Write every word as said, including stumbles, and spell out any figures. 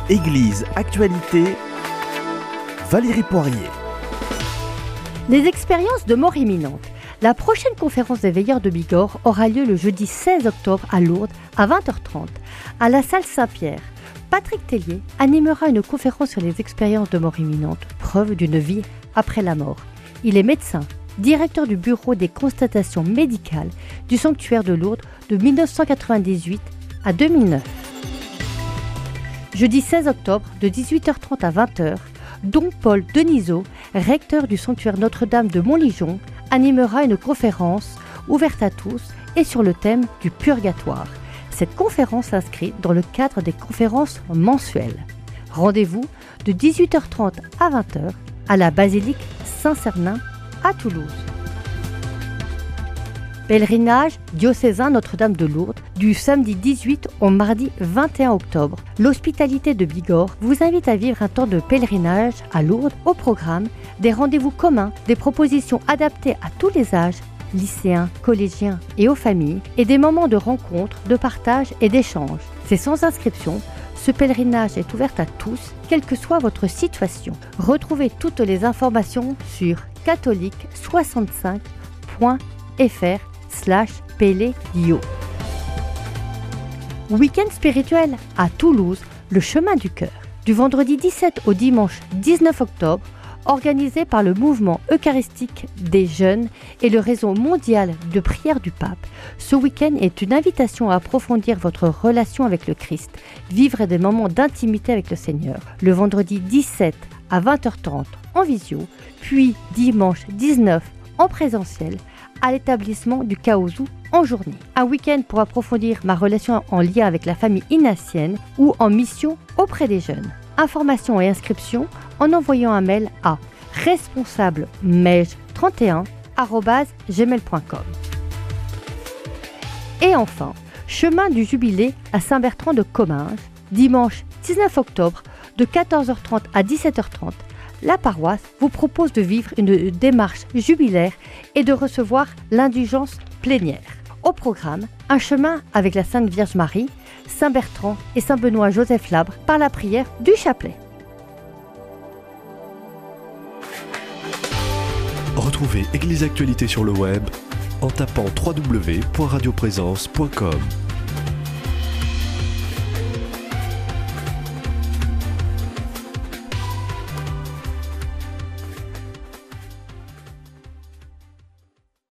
Église Actualité, Valérie Poirier. Les expériences de mort imminente. La prochaine conférence des veilleurs de Bigorre aura lieu le jeudi seize octobre à Lourdes à vingt heures trente à la salle Saint-Pierre. Patrick Tellier animera une conférence sur les expériences de mort imminente, preuve d'une vie après la mort. Il est médecin, directeur du bureau des constatations médicales du sanctuaire de Lourdes de mille neuf cent quatre-vingt-dix-huit à deux mille neuf. Jeudi seize octobre de dix-huit heures trente à vingt heures, Don Paul Denisot, recteur du sanctuaire Notre-Dame de Montligeon, animera une conférence ouverte à tous et sur le thème du purgatoire. Cette conférence s'inscrit dans le cadre des conférences mensuelles. Rendez-vous de dix-huit heures trente à vingt heures à la basilique Saint-Cernin à Toulouse. Pèlerinage diocésain Notre-Dame de Lourdes du samedi dix-huit au mardi vingt et un octobre. L'hospitalité de Bigorre vous invite à vivre un temps de pèlerinage à Lourdes. Au programme, des rendez-vous communs, des propositions adaptées à tous les âges, lycéens, collégiens et aux familles, et des moments de rencontre, de partage et d'échange. C'est sans inscription. Ce pèlerinage est ouvert à tous, quelle que soit votre situation. Retrouvez toutes les informations sur catholique soixante-cinq point f r slash pélédio. Week-end spirituel à Toulouse, le chemin du cœur. Du vendredi dix-sept au dimanche dix-neuf octobre, organisé par le mouvement eucharistique des jeunes et le réseau mondial de prière du pape. Ce week-end est une invitation à approfondir votre relation avec le Christ, vivre des moments d'intimité avec le Seigneur. Le vendredi dix-sept à vingt heures trente en visio, puis dimanche dix-neuf en présentiel à l'établissement du Caousou en journée. Un week-end pour approfondir ma relation en lien avec la famille ignatienne ou en mission auprès des jeunes. Informations et inscriptions en envoyant un mail à responsable mège trente et un arobase gmail point com. Et enfin, chemin du jubilé à Saint-Bertrand de Comminges, dimanche dix-neuf octobre de quatorze heures trente à dix-sept heures trente. La paroisse vous propose de vivre une démarche jubilaire et de recevoir l'indulgence plénière. Au programme, un chemin avec la Sainte Vierge Marie, Saint-Bertrand et Saint-Benoît-Joseph Labre par la prière du chapelet. Retrouvez Église Actualité sur le web en tapant w w w point radioprésence point com.